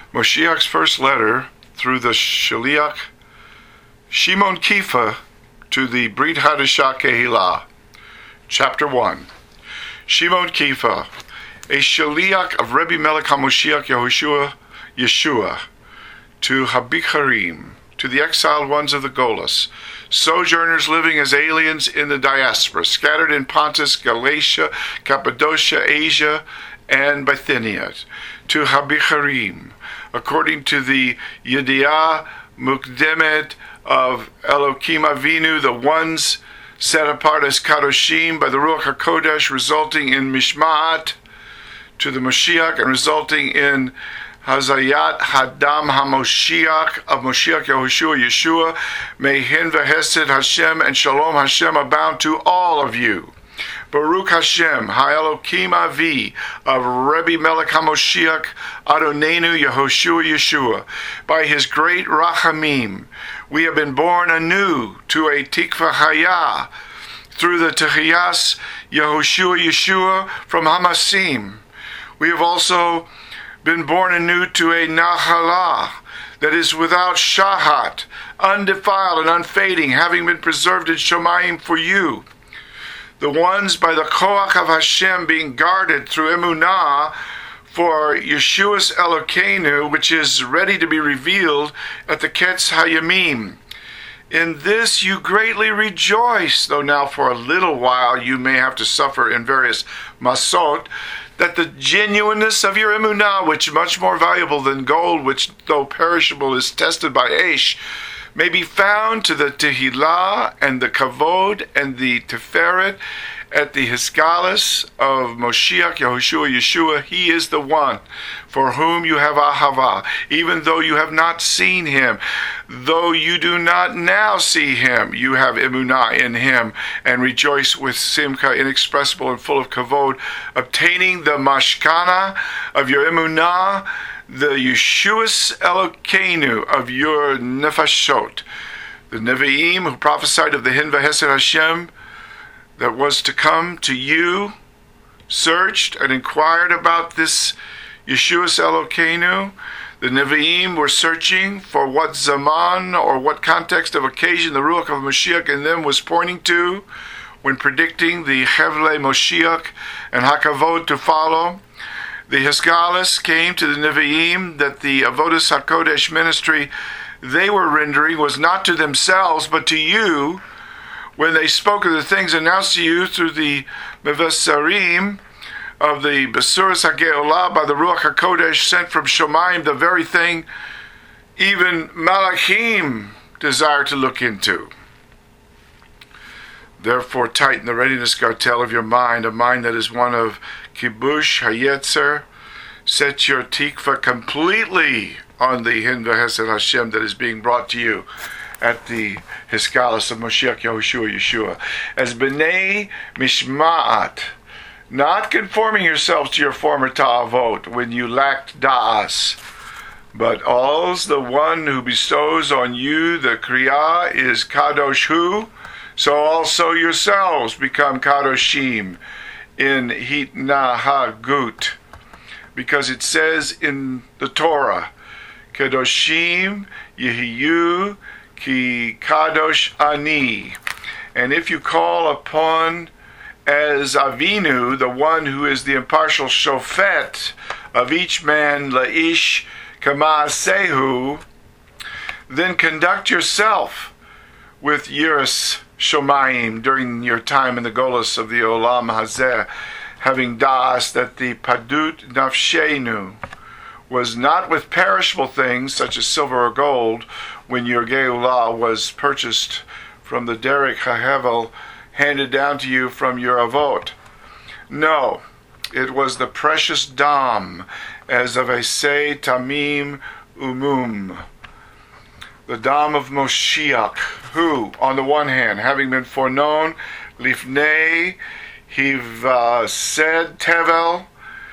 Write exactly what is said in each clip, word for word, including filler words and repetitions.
Moshiach's first letter through the Shaliach Shimon Kifa to the Brit Hadashah Kehillah. Chapter one. Shimon Kifa, a Shaliach of Rebbe Melech HaMoshiach Yehoshua Yeshua, to Habicharim, to the exiled ones of the Golas, sojourners living as aliens in the diaspora, scattered in Pontus, Galatia, Cappadocia, Asia, and Bithynia, to Habicharim, according to the Yediah Mukdemet of Elokim Avinu, the ones set apart as Kadoshim by the Ruach HaKodesh, resulting in Mishma'at, to the Moshiach, and resulting in Hazayat Hadam HaMoshiach of Moshiach Yehoshua Yeshua. May Hin v'Hesed Hashem and Shalom Hashem abound to all of you. Baruch Hashem, Ha'elokim Avi, of Rebbe Melech HaMoshiach, Adonenu Yehoshua Yeshua. By his great Rachamim, we have been born anew to a Tikva Hayah, through the Techiyas Yehoshua Yeshua from Hamasim. We have also been born anew to a Nahalah, that is without Shahat, undefiled and unfading, having been preserved in Shomayim for you. The ones by the Koach of Hashem being guarded through Emunah for Yeshua's Elokeinu, which is ready to be revealed at the Ketz Hayamim. In this you greatly rejoice, though now for a little while you may have to suffer in various masot, that the genuineness of your Emunah, which is much more valuable than gold, which though perishable is tested by Eish, may be found to the Tehillah and the Kavod and the Tiferet at the Hiskalis of Moshiach Yehoshua Yeshua. He is the one for whom you have Ahava, even though you have not seen him. Though you do not now see him, you have Emunah in him, and rejoice with Simcha inexpressible and full of Kavod, obtaining the Mashkana of your Emunah, the Yeshua's Elokeinu of your Nefashot. The Nevi'im who prophesied of the Hin v'Hesed Hashem that was to come to you, searched and inquired about this Yeshua's Elokeinu. The Nevi'im were searching for what zaman or what context of occasion the Ruach of Mashiach in them was pointing to when predicting the Chevle Moshiach and Hakavod to follow. The Hiskalis came to the Nevi'im that the Avodas HaKodesh ministry they were rendering was not to themselves but to you, when they spoke of the things announced to you through the Mevasarim of the Besuras HaGeolah by the Ruach HaKodesh sent from Shomayim, the very thing even Malachim desire to look into. Therefore tighten the readiness gartel of your mind, a mind that is one of Kibush Hayetzer. Set your tikva completely on the Hin v'Hesed Hashem that is being brought to you at the Hiskalis of Moshiach Yehoshua Yeshua. As B'nai Mishma'at, not conforming yourselves to your former ta'avot when you lacked da'as, but all's the one who bestows on you the kriyah is kadosh hu, so also yourselves become kadoshim in hitnahagut, because it says in the Torah, kadoshim yehiyu ki kadosh ani. And if you call upon as Avinu, the one who is the impartial shofet of each man, laish kama'asehu, then conduct yourself with yiras shomayim during your time in the Golos of the Olam Hazeh, having das that the padut nafshenu was not with perishable things such as silver or gold when your Geulah was purchased from the Derek HaHevel handed down to you from your Avot. No, it was the precious dam as of a say tamim umum, the dam of Moshiach, who, on the one hand, having been foreknown lifnei hivased tevel,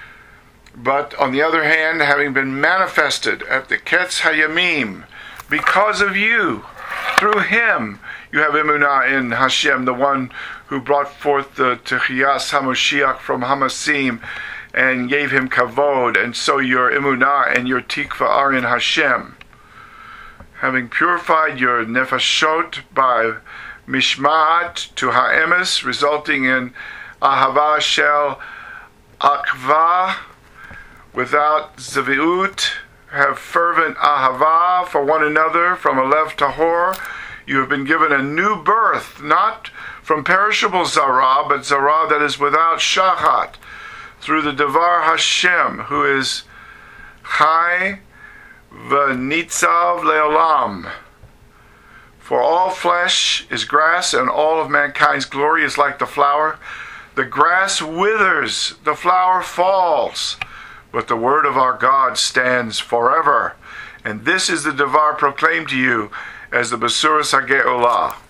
but on the other hand, having been manifested at the Ketz Hayamim, because of you, through him, you have Emunah in Hashem, the one who brought forth the Techiyas HaMoshiach from Hamasim, and gave him kavod, and so your emunah and your tikva are in Hashem. Having purified your nefashot by mishmat to ha'emes, resulting in ahava shel akva, without zaviut, have fervent ahava for one another from alev tahor. You have been given a new birth, not from perishable zara, but zara that is without shachat, through the Devar Hashem, who is Chai v'nitzav le'olam. For all flesh is grass, and all of mankind's glory is like the flower. The grass withers, the flower falls, but the word of our God stands forever. And this is the Devar proclaimed to you as the Besuras HaGe'olah.